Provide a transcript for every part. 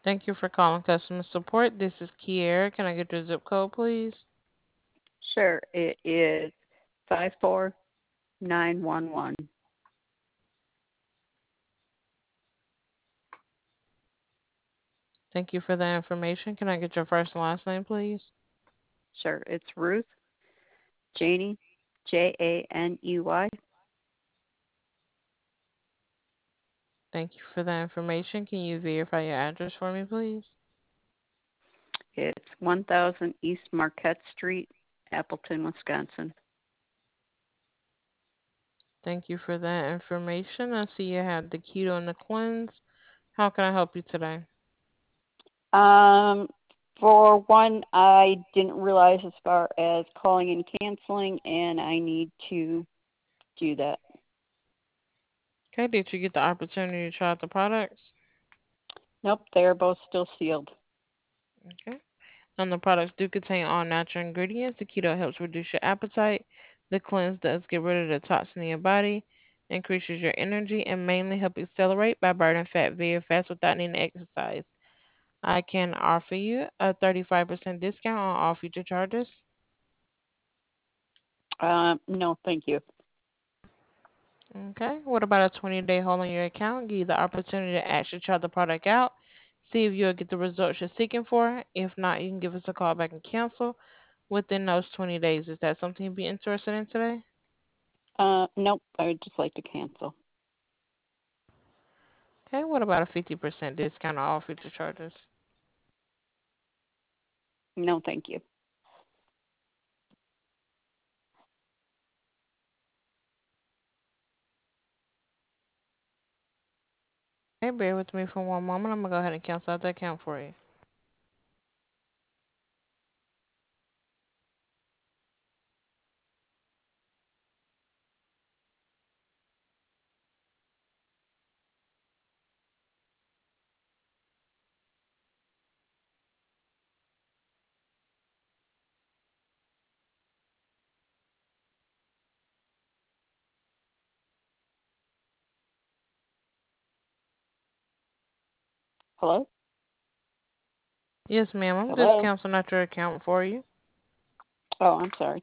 Thank you for calling customer support. This is Kiera. Can I get your zip code, please? Sure, it is 54911. Thank you for the information. Can I get your first and last name, please? Sure, it's Ruth Janey, Janey. Thank you for the information. Can you verify your address for me, please? It's 1000 East Marquette Street, Appleton, Wisconsin. Thank you for that information. I see you have the keto and the cleanse. How can I help you today? Um, for one, I didn't realize as far as calling and canceling, and I need to do that. Okay, did you get the opportunity to try out the products? Nope, they are both still sealed. Okay. The products do contain all natural ingredients. The keto helps reduce your appetite. The cleanse does get rid of the toxin in your body, increases your energy, and mainly help accelerate by burning fat very fast without needing to exercise. I can offer you a 35% discount on all future charges. No, thank you. Okay. What about a 20-day hold on your account? Give you the opportunity to actually try the product out, see if you'll get the results you're seeking for. If not, you can give us a call back and cancel within those 20 days. Is that something you'd be interested in today? Nope, I would just like to cancel. Okay, what about a 50% discount on all future charges? No, thank you. Okay, bear with me for one moment. I'm gonna go ahead and cancel out the account for you. Hello? Yes, ma'am. I'm just Hello? canceling out your account for you. Oh, I'm sorry.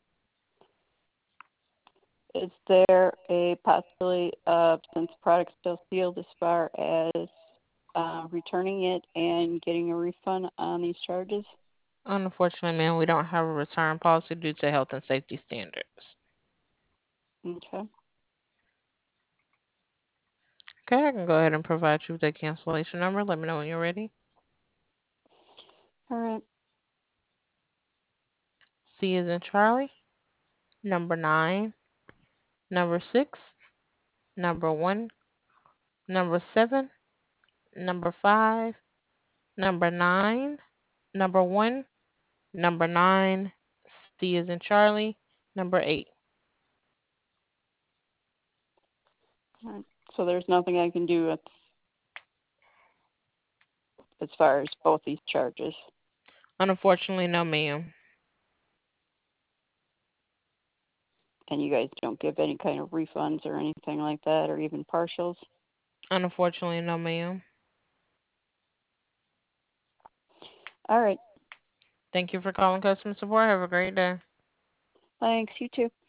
Is there a possibility of, since the product's still sealed, as far as returning it and getting a refund on these charges? Unfortunately, ma'am, we don't have a return policy due to health and safety standards. Okay. Okay, I can go ahead and provide you with the cancellation number. Let me know when you're ready. All right. C is in Charlie. Number 9. Number 6. Number 1. Number 7. Number 5. Number 9. Number 1. Number 9. C is in Charlie. Number 8. All right. So there's nothing I can do as far as both these charges. Unfortunately, no, ma'am. And you guys don't give any kind of refunds or anything like that, or even partials. Unfortunately, no, ma'am. All right. Thank you for calling customer support. Have a great day. Thanks. You too.